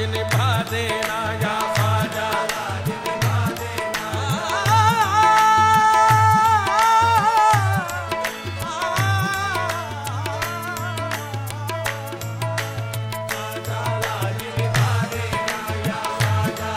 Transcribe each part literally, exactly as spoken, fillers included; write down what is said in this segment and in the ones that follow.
निभा देना या ख्वाजा लाज निभा देना। ख्वाजा लाज निभा देना या ख्वाजा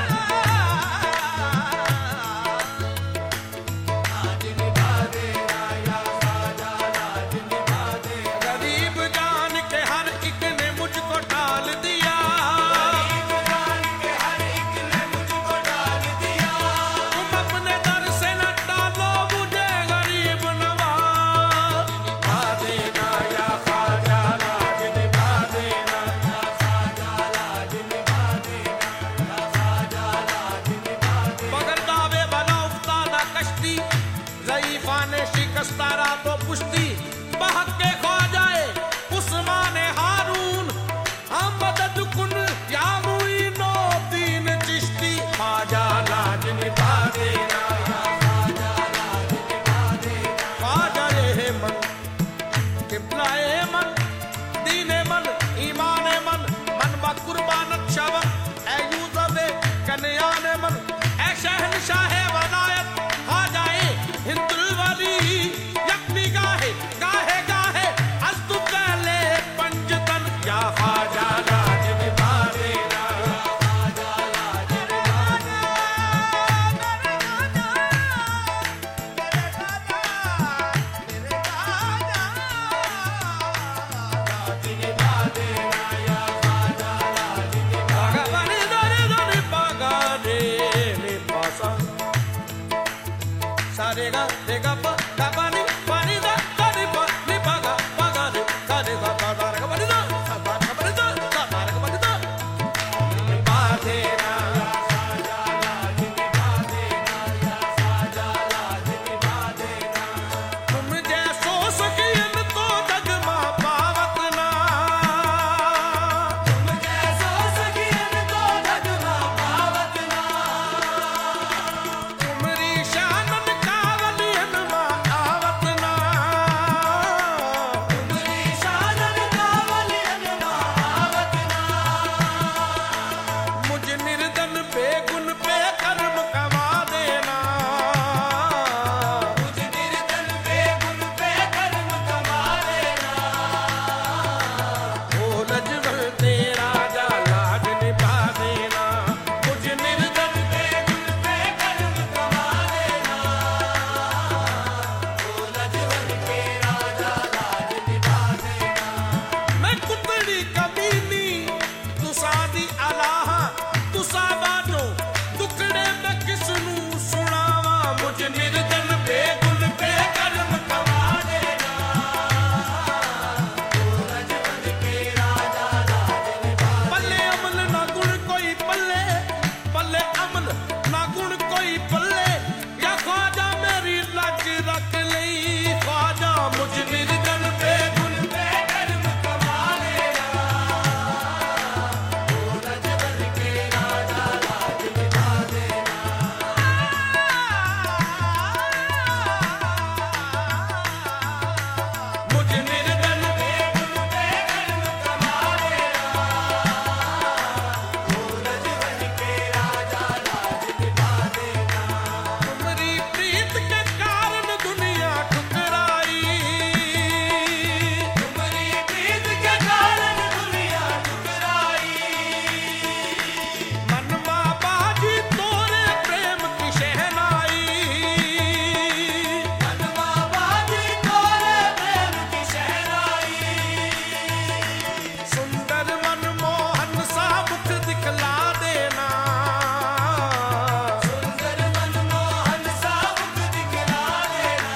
लाज निभा देना या ख्वाजा लाज निभा देना। गरीब जान के हर एक ने मुझको टाल दिया, गरीब जान के हर एक ने मुझको टाल दिया। तुम अपने दर से न टालो मुझे गरीब नवाज निभा देना या ख्वाजा लाज निभा देना या ख्वाजा लाज निभा देना या ख्वाजा लाज निभा देना। मगर दावे बना उफ्ताना कश्ती, ज़ईफ़ा ने शिकस्तारा तो पुश्ती। बहक के ख्वाजाए उस्माने हारून, हम मदद कुन या मुईनो दीन चिश्ती। ख्वाजा लाज निभा देना या ख्वाजा लाज निभा देना। ख्वाजा ये मन किबलाए मन, दीने मन, ईमाने मन, मन बा कुर्बानत शवन। ऐ यूज़बे कन्याने मन, ऐ शहंशाहे वलायत ख्वाजाए हिंदुल वली। यकनी गाहे गाहे गाहे अस्तु पहले पंजतन या ख्वाजा लाज निभा देना या ख्वाजा लाज निभा देना। लाज निभा देना या ख्वाजा लाज निभा देना। बनी दरे दरे पागा रे रे पासा सारे गा रे गा पा गा पानी पानी दा गा रे पा रे पा गा पा गा रे गा रे गा पा गा रे गा पानी दा गा पा गा पानी दा गा पा रे गा पानी दा। निभा देना या ख्वाजा लाज निभा देना या ख्वाजा लाज निभा देना। तुम जैसो सकियन तो जग मां पावत ना, तुम जैसो सकियन तो जग मां पावत ना। तुमरी शानन कावलियन मां आवत ना, तुमरी शानन कावलियन मां आवत ना। मुझ निर्धन पे गुण पे कर्म कमा देना, मुझ निर्धन पे गुण पे कर्म कमा देना। ओ लजवर तेरा जा लाज निभा देना, मुझ निर्धन पे गुण पे कर्म कमा देना। ओ लजवर तेरा जा लाज निभा देना। मैं कुतड़ी कमीनी तुसा दी अलाहा, तुसा बाजो दुखड़े मैं किसनू सुनावा। मुझ निर्धन पे गुण पे कर्म कमा देना। ओ लजवर तेरा जा लाज निभा। पल्ले अमल ना गुण कोई पल्ले, पल्ले अमल ना गुण कोई पल्ले। या ख्वाजा मेरी लाज रख लई, ख्वाजा मुझ निर्धन पे गुण पे कर्म कमा लेना। ओ लजवर तेरा जा लाज निभा देना। मुझ निर्धन पे गुण पे कर्म कमा लेना। ओ लजवर तेरा जा लाज निभा देना। तुमरी प्रीत के कारण दुनिया ठुकराई, तुमरी प्रीत के कारण दुनिया ठुकराई। मन मां बाजी तोरे प्रेम की शहनाई, मन मां बाजी तोरे प्रेम की शहनाई। सुंदर मनमोहन सा मुख दिखला देना, सुंदर मनमोहन सा मुख दिखला देना।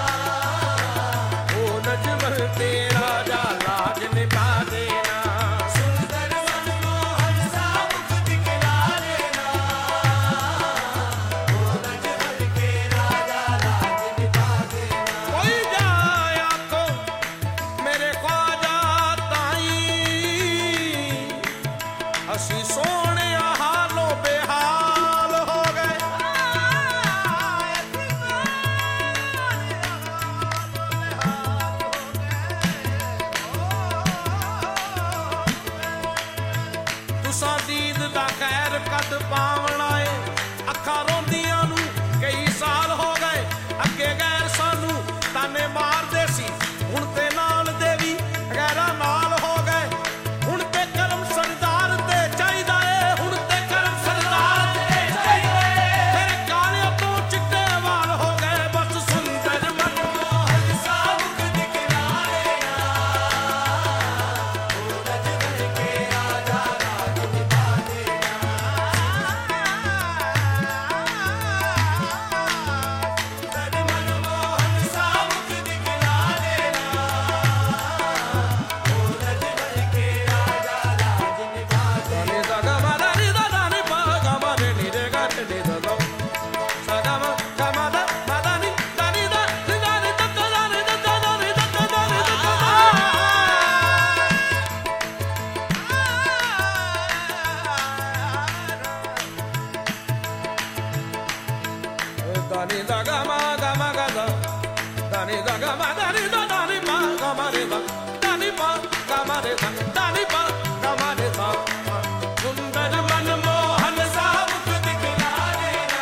ओ लजवर तेरा जा लाज निभा देना, सुंदर मनमोहन सा मुख दिखला देना। ओ लजवर तेरा जा लाज निभा देना। कोई जाया तो मेरे ख्वाजा ताई, असी सोने हालों बेहाल हो गए। तुसा दीद दा खैर कद पावना है अखा रोंदियां नू कई साल हो गए अगे गैर सानू ताने मारदे सी हुण ते नाल दे वी गैरा नाल हो गए हुण ते करम सरदार ते चाहीदा है हुण ते करम सरदार ते चाहीदा है तेरे काले तो चिट्टे वाल हो गए बस सुंदर मनमोहन सा मुख दिखलाए सूरज बन के राजा राज निभा देना सुंदर मनमोहन सा मुख दिखला देना सूरज बन के राजा राज निभा देना गा मा दा नी दा दा नी पा गा मा रे नी रे गा रे नी दा दा सा गा मा गा मा दा मा दा नी दा नी दा नी दा नी दा दा दा नी दा दा दा नी दा दा दा नी दा दा दा दा नी दा गा मा गा मा गा दा दा नी दा गा मा दा नी दा दा नी पा गा मा रे दा दा नी पा गा मा रे दा दा नी पा गा मा रे दा सुंदर मनमोहन सा मुख दिखला देना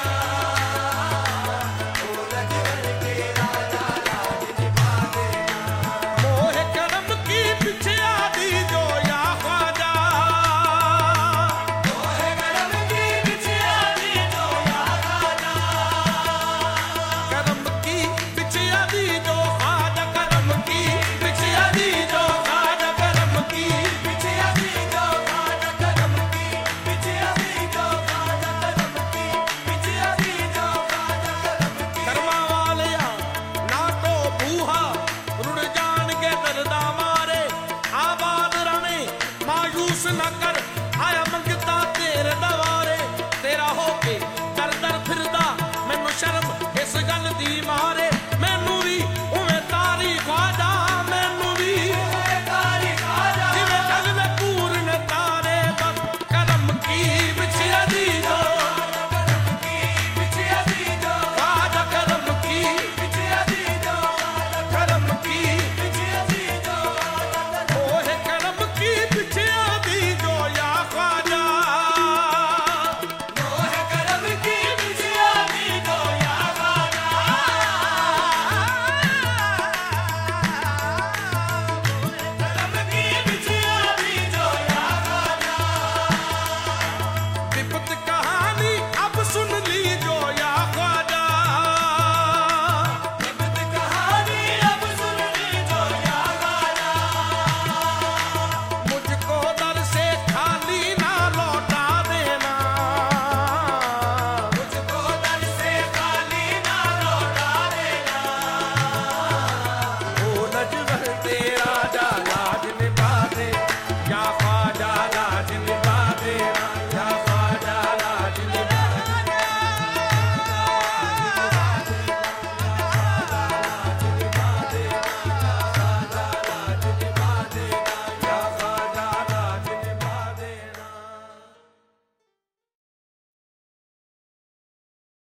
सूरज बन के राजा राज निभा देना मोह करम की पीछे आदि जो या ख्वाजा मोह करम की पीछे आदि जो या ख्वाजा करम की पीछे आदि जो ख्वाजा करम की पीछे आदि जो ख्वाजा करम की पीछे आदि जो ख्वाजा करम की पीछे आदि जो ख्वाजा करम की पीछे आदि जो ख्वाजा करम की कर्मा वालिया ना तो बूहा रुड़ जान के दर्दा मारे आबाद रवे मायूस न कर आया मंगता तेरे दवारे तेरा होके दर दर फिरदा मैनू शर्म इस गल दी मारे